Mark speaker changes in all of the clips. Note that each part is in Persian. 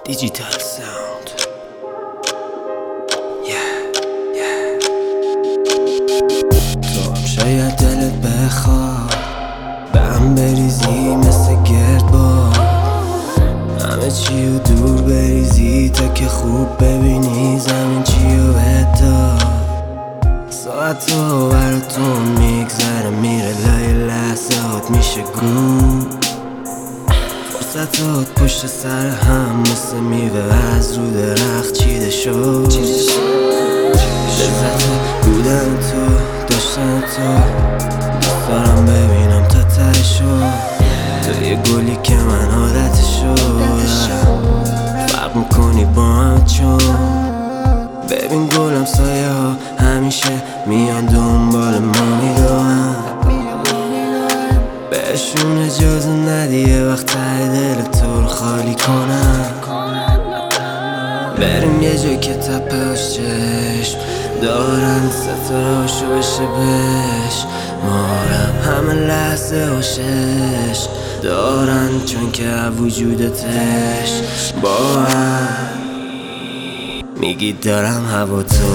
Speaker 1: دیجیتال ساوند. تو هم شاید دلت بخواد به هم بریزی مثل گردباد، همه چی رو دور بریزی تا که خوب ببینی زمین چی رو بهت داد. ساعت رو براتون میگذره میره لای لحظات میشه گم، فرصتات پشت سر هم مثل میوه از رو درخت چیده شد. لذت بودن تو داشتن تو دوست دارم ببینم تا ته شد. تو یه گلی که من عادت شد فرق میکنی با هم چون ببین گلم سایه ها همیشه میان دنبال ما میدوهم، بهشون اجازه ندیه وقت ته دل تو رو خالی کنم. بریم یه جای که تپه‌اش چشم دارن ستاره‌اشو بشه بش مارم، همه لحظه هاشش دارن چون که وجودتش با هم میگی دارم هوا تو،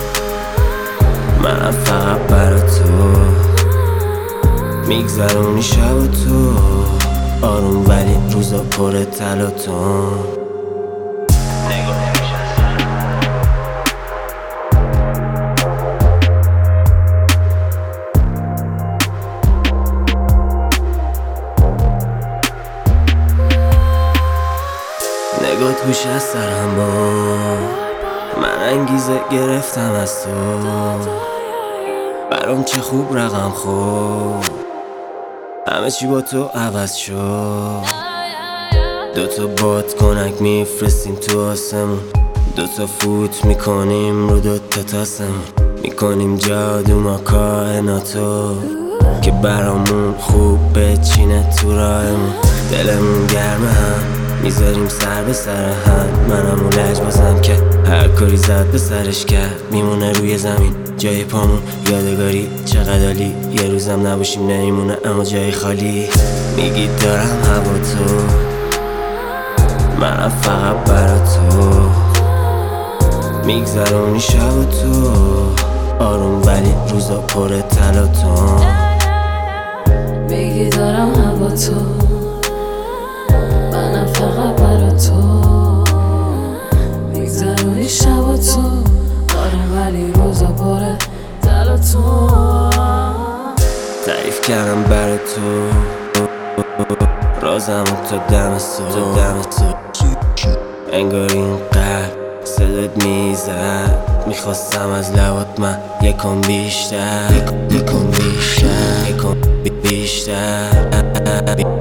Speaker 1: منم فقط برا تو میگذرونی شب تو آروم ولی روزا پر تلاطم. نگات گوش از سرم با من انگیزه گرفتم از تو، برام چه خوب رقم خوب همه چی با تو عوض شد. دوتا بادکنک میفرستیم تو آسمون، دوتا فوت میکنیم رو دوتا تاسمون، میکنیم جادو ما کائناتو که برامون خوب بچینه تو راهمون. دلمون گرمه هم میذاریم سر به سر هم، منم اون لجبازم که هر کاری زد به سرش کرد میمونه روی زمین جای پامون یادگاری چقدر عالی. یه روزم نباشیم نمیمونه اما جای خالی. میگی دارم هوا تو، منم فقط برا تو میگذرونی شب تو آروم ولی روزا پر تلاطم.
Speaker 2: میگی دارم هوا تو، منم فقط برا تو میگذرونی شب تو آروم ولی روزا پر تلاطم.
Speaker 1: تعریف کردم برا تو رازم تا دم صبح، انگار این قلب صدات میزد میخواستم از لبات من یکم بیشتر